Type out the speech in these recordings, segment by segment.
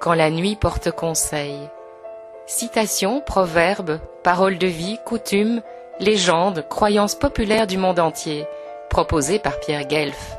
quand la nuit porte conseil. Citations, proverbes, paroles de vie, coutumes, légendes, croyances populaires du monde entier, proposées par Pierre Guelf.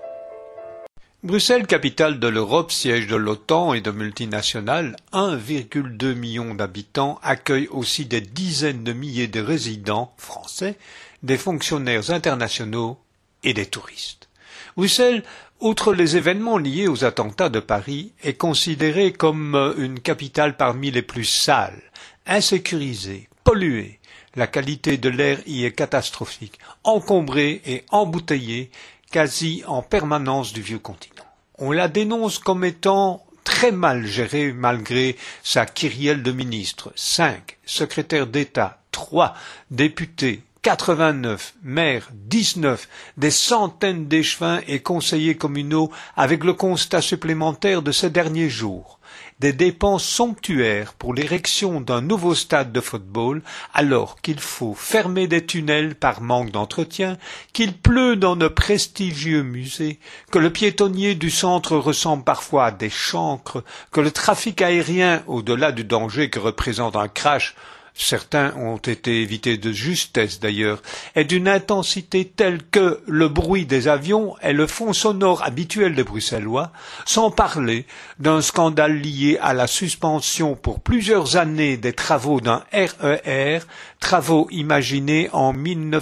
Bruxelles, capitale de l'Europe, siège de l'OTAN et de multinationales, 1,2 million d'habitants, accueille aussi des dizaines de milliers de résidents français, des fonctionnaires internationaux et des touristes. Bruxelles, outre les événements liés aux attentats de Paris, est considérée comme une capitale parmi les plus sales, insécurisée, polluée. La qualité de l'air y est catastrophique, encombrée et embouteillée, quasi en permanence du vieux continent. On la dénonce comme étant très mal gérée malgré sa kyrielle de ministres, 5 secrétaires d'État, 3 députés, 89 maires, 19, des centaines d'échevins et conseillers communaux avec le constat supplémentaire de ces derniers jours. Des dépenses somptuaires pour l'érection d'un nouveau stade de football alors qu'il faut fermer des tunnels par manque d'entretien, qu'il pleut dans de prestigieux musées, que le piétonnier du centre ressemble parfois à des chancres, que le trafic aérien, au-delà du danger que représente un crash, certains ont été évités de justesse d'ailleurs, est d'une intensité telle que le bruit des avions est le fond sonore habituel des Bruxellois, sans parler d'un scandale lié à la suspension pour plusieurs années des travaux d'un RER, travaux imaginés en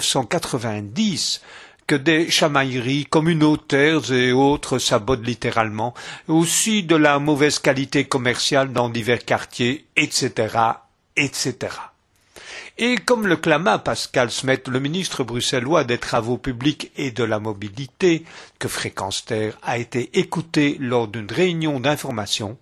1990, que des chamailleries communautaires et autres sabotent littéralement, aussi de la mauvaise qualité commerciale dans divers quartiers, etc., etc. Et comme le clama Pascal Smet, le ministre bruxellois des Travaux publics et de la mobilité, que Fréquence Terre a été écouté lors d'une réunion d'information,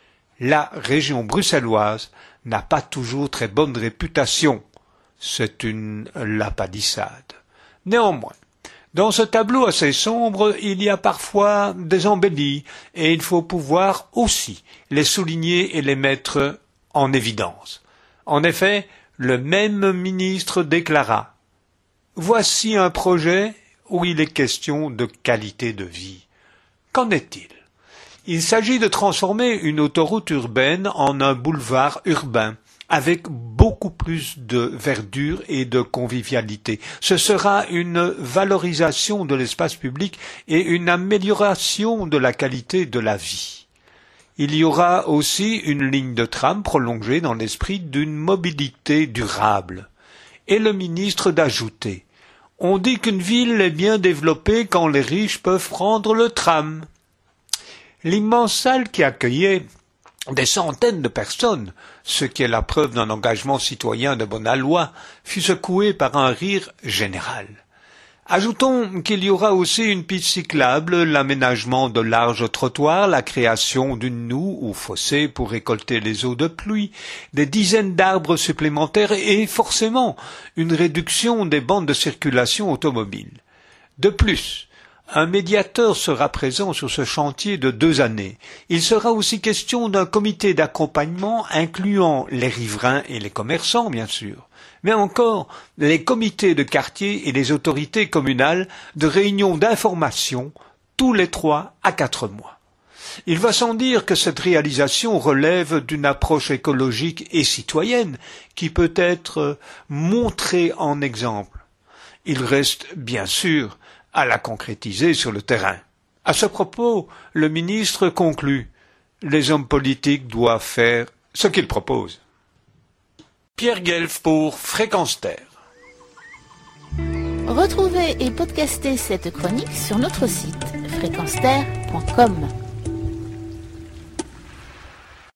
la région bruxelloise n'a pas toujours très bonne réputation. C'est une lapalissade. Néanmoins, dans ce tableau assez sombre, il y a parfois des embellis, et il faut pouvoir aussi les souligner et les mettre en évidence. En effet, le même ministre déclara « Voici un projet où il est question de qualité de vie. » Qu'en est-il? Il s'agit de transformer une autoroute urbaine en un boulevard urbain, avec beaucoup plus de verdure et de convivialité. Ce sera une valorisation de l'espace public et une amélioration de la qualité de la vie. Il y aura aussi une ligne de tram prolongée dans l'esprit d'une mobilité durable. Et le ministre d'ajouter « On dit qu'une ville est bien développée quand les riches peuvent prendre le tram. » L'immense salle qui accueillait des centaines de personnes, ce qui est la preuve d'un engagement citoyen de bonne aloi, fut secouée par un rire général. Ajoutons qu'il y aura aussi une piste cyclable, l'aménagement de larges trottoirs, la création d'une noue ou fossé pour récolter les eaux de pluie, des dizaines d'arbres supplémentaires et forcément une réduction des bandes de circulation automobile. De plus, un médiateur sera présent sur ce chantier de 2 années. Il sera aussi question d'un comité d'accompagnement incluant les riverains et les commerçants, bien sûr, mais encore les comités de quartier et les autorités communales de réunions d'information tous les 3 à 4 mois. Il va sans dire que cette réalisation relève d'une approche écologique et citoyenne qui peut être montrée en exemple. Il reste, bien sûr, à la concrétiser sur le terrain. À ce propos, le ministre conclut « Les hommes politiques doivent faire ce qu'ils proposent ». Pierre Guelf pour Fréquence Terre. Retrouvez et podcastez cette chronique sur notre site fréquenceterre.com.